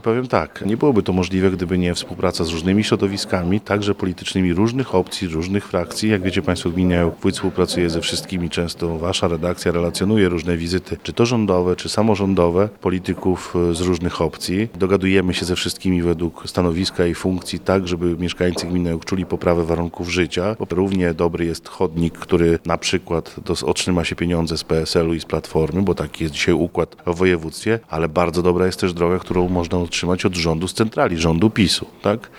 Powiem tak, nie byłoby to możliwe, gdyby nie współpraca z różnymi środowiskami, także politycznymi różnych opcji, różnych frakcji. Jak wiecie Państwo, gminiają, wójt współpracuje ze wszystkimi, często Wasza redakcja relacjonuje różne wizyty, czy to rządowe, czy samorządowe, polityków z różnych opcji. Dogadujemy się ze wszystkimi według stanowiska i funkcji, tak żeby mieszkańcy gminy czuli poprawę warunków życia. Równie dobry jest chodnik, który na przykład otrzyma się pieniądze z PSL-u i z Platformy, bo taki jest dzisiaj układ w województwie, ale bardzo dobra jest też droga, którą można otrzymać od rządu z centrali, rządu PiS-u. Tak?